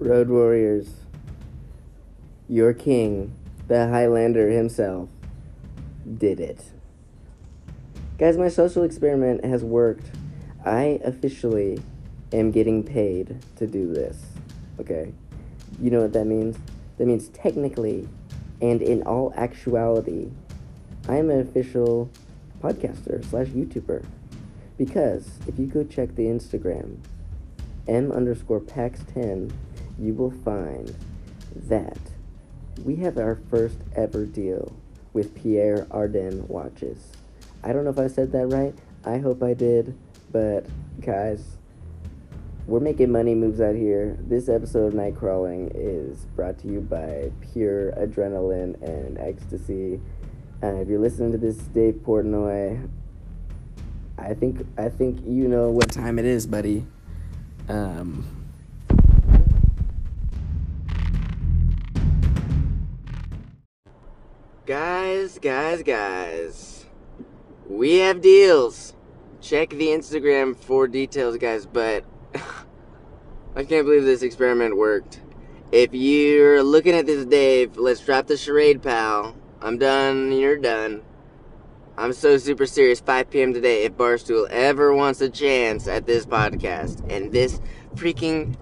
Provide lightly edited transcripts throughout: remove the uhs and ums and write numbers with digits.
Road Warriors, your king, the Highlander himself, did it. Guys, my social experiment has worked. I officially am getting paid to do this, okay? You know what that means? That means technically, and in all actuality, I am an official podcaster / YouTuber. Because if you go check the Instagram, m_pax10, you will find that we have our first ever deal with Pierre Arden Watches. I don't know if I said that right. I hope I did. But, guys, we're making money moves out here. This episode of Night Crawling is brought to you by pure adrenaline and ecstasy. If you're listening to this, Dave Portnoy, I think you know what time it is, buddy. Guys. We have deals. Check the Instagram for details, guys, but I can't believe this experiment worked. If you're looking at this, Dave, let's drop the charade, pal. I'm done, you're done. I'm so super serious. 5 p.m. today. If Barstool ever wants a chance at this podcast and this freaking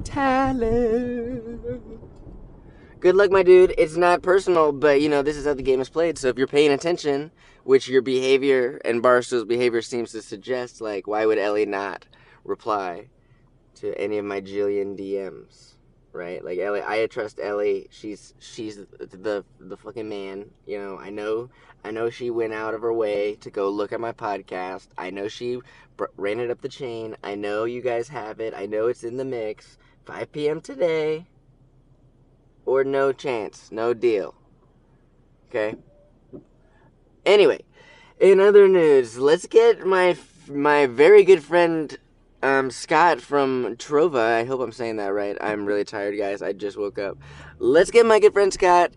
talent, good luck, my dude. It's not personal, but, this is how the game is played. So if you're paying attention, which your behavior and Barstool's behavior seems to suggest, like, why would Ellie not reply to any of my jillion DMs, right? Like, Ellie, I trust Ellie. She's the fucking man. I know she went out of her way to go look at my podcast. I know she ran it up the chain. I know you guys have it. I know it's in the mix. 5 p.m. today. Or no chance. No deal. Okay? Anyway, in other news, let's get my very good friend Scott from Trova. I hope I'm saying that right. I'm really tired, guys. I just woke up. Let's get my good friend Scott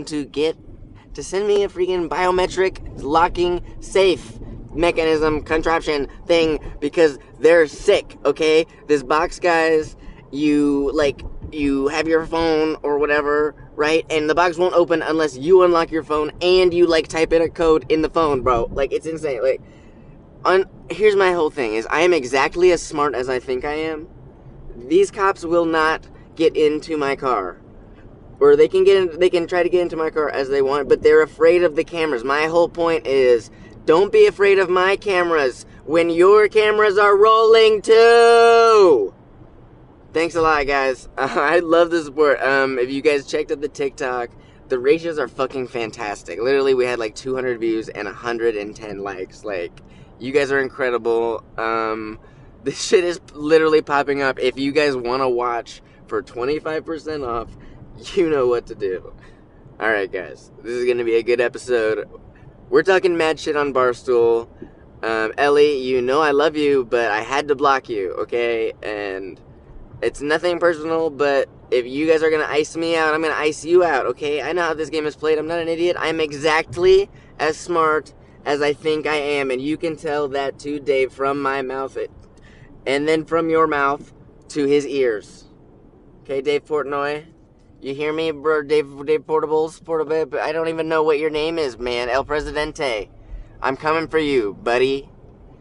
to send me a freaking biometric locking safe mechanism contraption thing, because they're sick, okay? This box, guys, you have your phone or whatever, right? And the box won't open unless you unlock your phone and you, type in a code in the phone, bro. It's insane. Here's my whole thing, is I am exactly as smart as I think I am. These cops will not get into my car. Or they can try to get into my car as they want, but they're afraid of the cameras. My whole point is, don't be afraid of my cameras when your cameras are rolling too! Thanks a lot, guys. I love the support. If you guys checked out the TikTok, the ratios are fucking fantastic. Literally, we had 200 views and 110 likes. You guys are incredible. This shit is literally popping up. If you guys want to watch for 25% off, you know what to do. Alright, guys. This is going to be a good episode. We're talking mad shit on Barstool. Ellie, you know I love you, but I had to block you, okay? And it's nothing personal, but if you guys are going to ice me out, I'm going to ice you out, okay? I know how this game is played. I'm not an idiot. I'm exactly as smart as I think I am, and you can tell that to Dave from my mouth, and then from your mouth to his ears. Okay, Dave Portnoy? You hear me, bro? Dave Portables? I don't even know what your name is, man. El Presidente. I'm coming for you, buddy.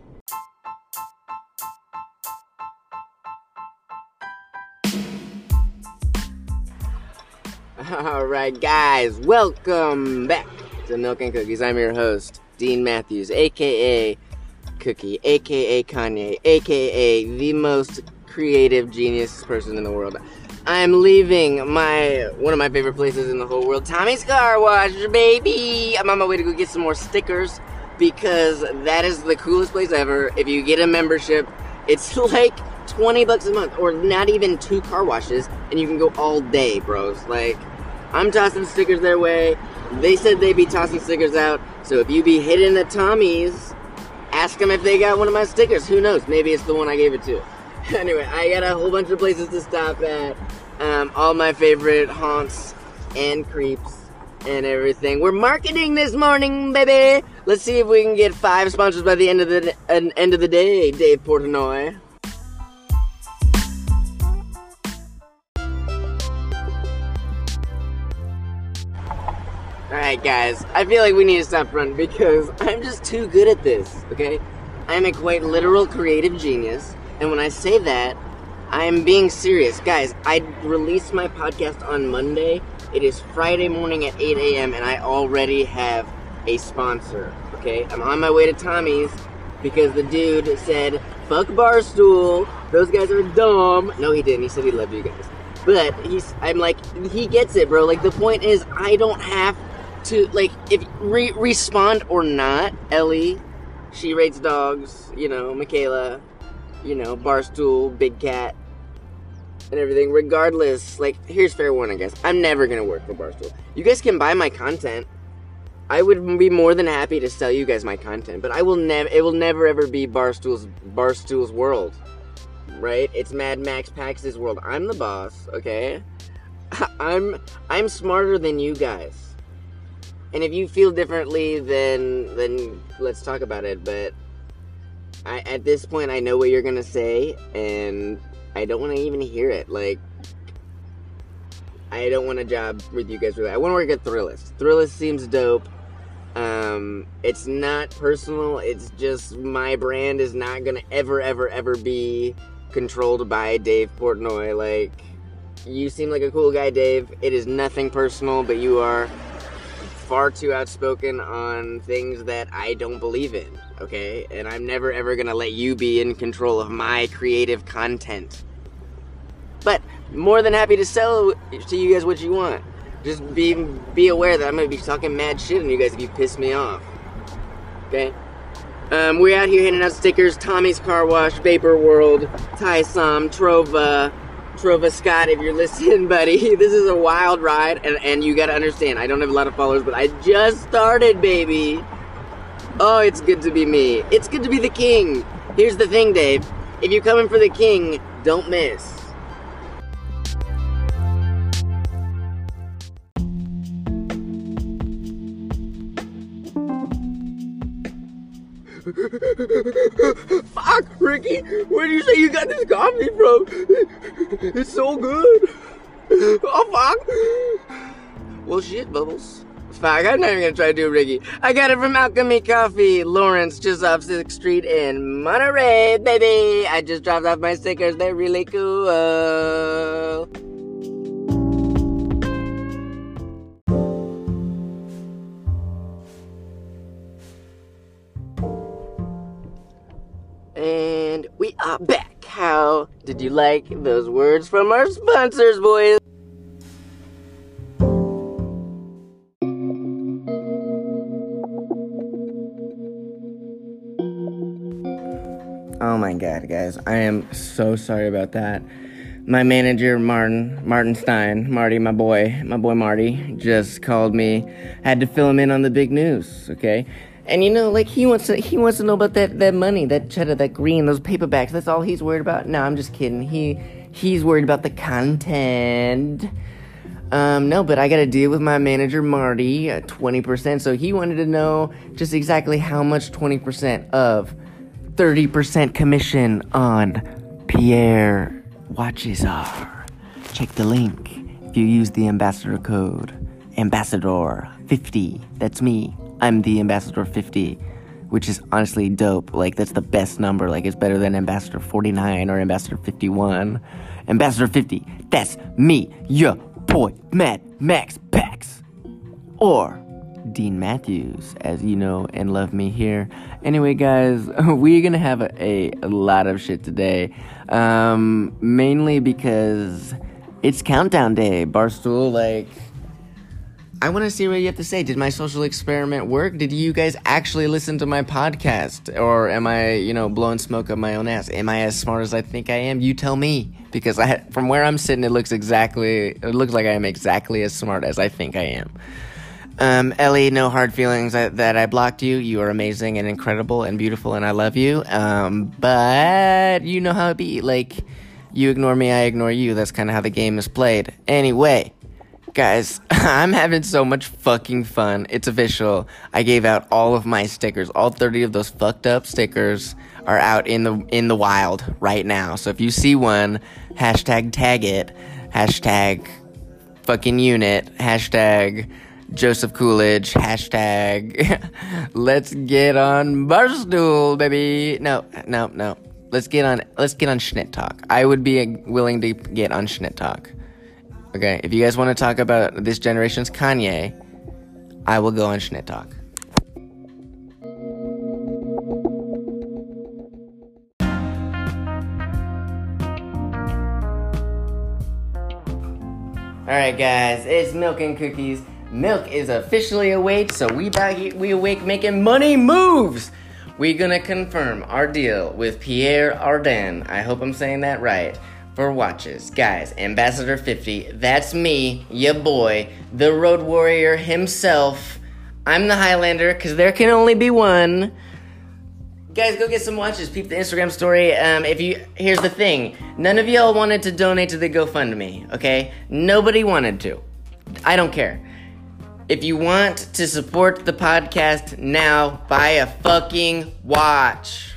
Alright, guys. Welcome back to Milk and Cookies. I'm your host, Dean Matthews, a.k.a. Cookie, a.k.a. Kanye, a.k.a. the most creative genius person in the world. I'm leaving one of my favorite places in the whole world, Tommy's Car Wash, baby! I'm on my way to go get some more stickers, because that is the coolest place ever. If you get a membership, it's $20 a month, or not even 2 car washes, and you can go all day, bros. I'm tossing stickers their way. They said they'd be tossing stickers out, so if you be hitting the Tommy's, ask them if they got one of my stickers. Who knows? Maybe it's the one I gave it to. Anyway, I got a whole bunch of places to stop at. All my favorite haunts and creeps and everything. We're marketing this morning, baby. Let's see if we can get 5 sponsors by the end of the day, Dave Portnoy. Alright, guys, I feel like we need to stop running because I'm just too good at this, okay? I'm a quite literal creative genius, and when I say that, I'm being serious. Guys, I released my podcast on Monday. It is Friday morning at 8 a.m., and I already have a sponsor, okay? I'm on my way to Tommy's because the dude said, fuck Barstool, those guys are dumb. No, he didn't. He said he loved you guys. But I'm like, he gets it, bro. Like, the point is, I don't have to, like, if respond or not. Ellie, she rates dogs, you know, Michaela, you know, Barstool, Big Cat, and everything. Regardless, like, here's fair warning, guys. I'm never gonna work for Barstool. You guys can buy my content. I would be more than happy to sell you guys my content, but it will never ever be Barstool's world, right? It's Mad Max Pax's world. I'm the boss, okay? I'm smarter than you guys. And if you feel differently, then let's talk about it, but at this point, I know what you're gonna say, and I don't want to even hear it. Like, I don't want a job with you guys, really. I want to work at Thrillist. Thrillist seems dope. It's not personal, it's just my brand is not gonna ever be controlled by Dave Portnoy. Like, you seem like a cool guy, Dave. It is nothing personal, but you are far too outspoken on things that I don't believe in, okay? And I'm never ever gonna let you be in control of my creative content. But more than happy to sell to you guys what you want. Just be aware that I'm gonna be talking mad shit on you guys if you piss me off. Okay? We're out here handing out stickers. Tommy's Car Wash, Vapor World, Ty Som, Trova Scott, if you're listening, buddy. This is a wild ride, and you gotta understand, I don't have a lot of followers, but I just started, baby. Oh, it's good to be me. It's good to be the king. Here's the thing, Dave. If you're coming for the king, don't miss. Fuck, Ricky, where did you say you got this coffee from? It's so good. Oh, fuck. Well, shit, Bubbles. Fuck, I'm not even gonna try to do Ricky. I got it from Alchemy Coffee, Lawrence, just off 6th Street in Monterey, baby. I just dropped off my stickers. They're really cool. And we are back. How did you like those words from our sponsors, boys? Oh my god, guys. I am so sorry about that. My manager, Martin Stein, Marty, my boy Marty, just called me. Had to fill him in on the big news, okay? And you know, like, he wants to know about that money, that cheddar, that green, those paperbacks. That's all he's worried about. No, I'm just kidding. He's worried about the content. No, but I got to deal with my manager, Marty, 20%. So he wanted to know just exactly how much 20% of 30% commission on Pierre watches are. Check the link if you use the ambassador code, Ambassador50. That's me. I'm the Ambassador 50, which is honestly dope. Like, that's the best number. Like, it's better than Ambassador 49 or Ambassador 51. Ambassador 50, that's me, your boy, Mad Max Pax. Or Dean Matthews, as you know and love me here. Anyway, guys, we're gonna have a lot of shit today. Mainly because it's countdown day. Barstool, like, I want to see what you have to say. Did my social experiment work? Did you guys actually listen to my podcast? Or am I, blowing smoke up my own ass? Am I as smart as I think I am? You tell me. Because from where I'm sitting, it looks like I am exactly as smart as I think I am. Ellie, no hard feelings that I blocked you. You are amazing and incredible and beautiful, and I love you. But you know how it be. Like, you ignore me, I ignore you. That's kind of how the game is played. Anyway, guys, I'm having so much fucking fun. It's official. I gave out all of my stickers. All 30 of those fucked up stickers are out in the wild right now. So if you see one, hashtag tag it, hashtag fucking unit, hashtag Joseph Coolidge, hashtag, let's get on Barstool, baby. No. Let's get on Schnitt Talk. I would be willing to get on Schnitt Talk. Okay, if you guys want to talk about this generation's Kanye, I will go on Schnitt Talk. Alright guys, it's Milk and Cookies. Milk is officially awake, so we awake making money moves. We're gonna confirm our deal with Pierre Arden. I hope I'm saying that right. For watches. Guys, Ambassador 50, that's me, ya boy, the road warrior himself. I'm the Highlander, because there can only be one. Guys, go get some watches. Peep the Instagram story. Here's the thing. None of y'all wanted to donate to the GoFundMe, okay? Nobody wanted to. I don't care. If you want to support the podcast now, buy a fucking watch.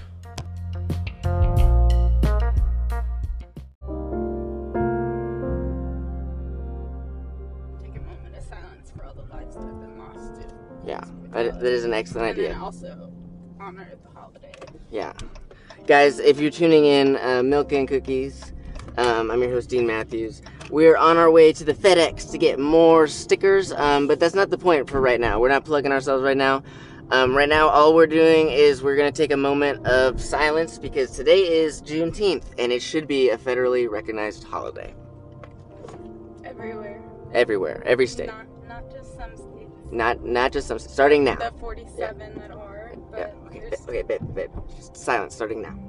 Take a moment of silence for all the lives that have been lost. Yeah, that is an excellent idea. And also honor the holiday. Yeah. Guys, if you're tuning in, Milk and Cookies, I'm your host, Dean Matthews. We're on our way to the FedEx to get more stickers, but that's not the point for right now. We're not plugging ourselves right now. Right now, all we're doing is we're going to take a moment of silence because today is Juneteenth, and it should be a federally recognized holiday. Everywhere. Everywhere, every state. Not just some states. Not just some. Starting now. The 47 that are. But Yeah. Okay, babe. Just silence. Starting now.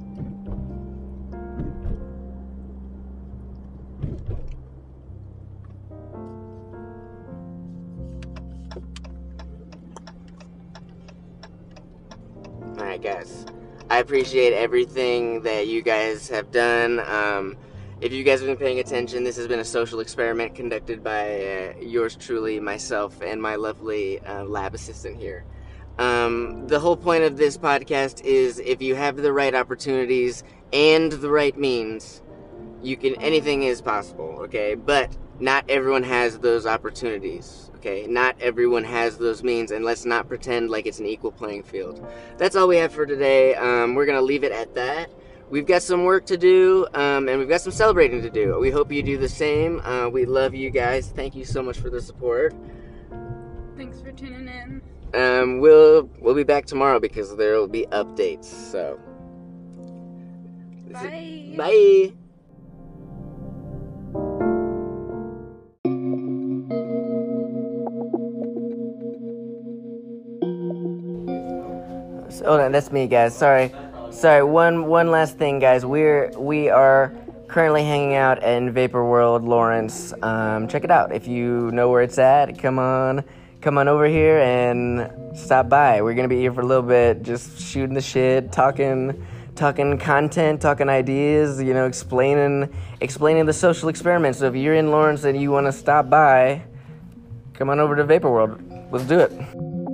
Alright, guys. I appreciate everything that you guys have done. If you guys have been paying attention, this has been a social experiment conducted by yours truly, myself, and my lovely lab assistant here. The whole point of this podcast is if you have the right opportunities and the right means, anything is possible, okay? But not everyone has those opportunities, okay? Not everyone has those means, and let's not pretend like it's an equal playing field. That's all we have for today. We're gonna leave it at that. We've got some work to do, and we've got some celebrating to do. We hope you do the same. We love you guys. Thank you so much for the support. Thanks for tuning in. We'll be back tomorrow because there will be updates. So, Bye. Bye. Oh no, that's me, guys. Sorry. One last thing, guys. We are currently hanging out in Vapor World, Lawrence. Check it out. If you know where it's at, come on over here and stop by. We're gonna be here for a little bit, just shooting the shit, talking content, talking ideas, explaining the social experiment. So if you're in Lawrence and you want to stop by, come on over to Vapor World. Let's do it.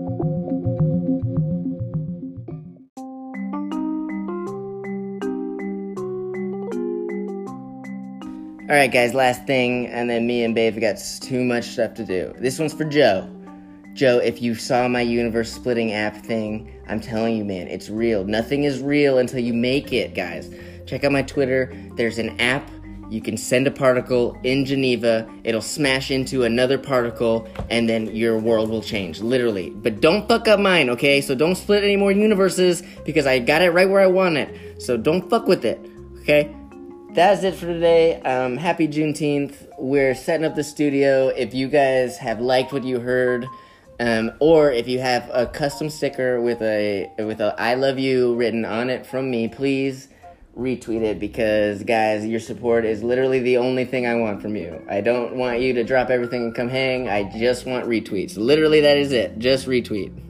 Alright guys, last thing, and then me and Babe got too much stuff to do. This one's for Joe. Joe, if you saw my universe splitting app thing, I'm telling you, man, it's real. Nothing is real until you make it, guys. Check out my Twitter. There's an app. You can send a particle in Geneva. It'll smash into another particle, and then your world will change, literally. But don't fuck up mine, okay? So don't split any more universes, because I got it right where I want it. So don't fuck with it, okay? That's it for today. Happy Juneteenth. We're setting up the studio. If you guys have liked what you heard, or if you have a custom sticker with a I love you written on it from me, please retweet it, because guys, your support is literally the only thing I want from you. I don't want you to drop everything and come hang. I just want retweets. Literally, that is it. Just retweet.